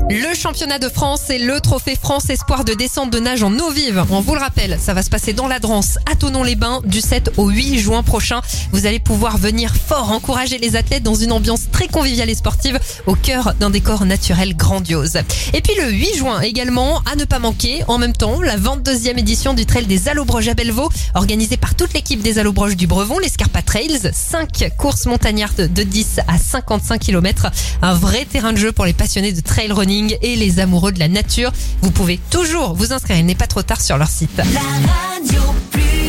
Le championnat de France et le trophée France Espoir de descente de nage en eau vive. On vous le rappelle, ça va se passer dans la Drance à Thonon-les-Bains du 7 au 8 juin prochain. Vous allez pouvoir venir fort encourager les athlètes dans une ambiance très conviviale et sportive au cœur d'un décor naturel grandiose. Et puis le 8 juin également, à ne pas manquer, en même temps, la 22e édition du Trail des Allobroges à Bellevaux, organisée par toute l'équipe des Allobroges du Brevon, les Scarpa Trails, 5 courses montagnardes de 10 à 55 km. Un vrai terrain de jeu pour les passionnés de trail running et les amoureux de la nature. Vous pouvez toujours vous inscrire, il n'est pas trop tard sur leur site. La radio.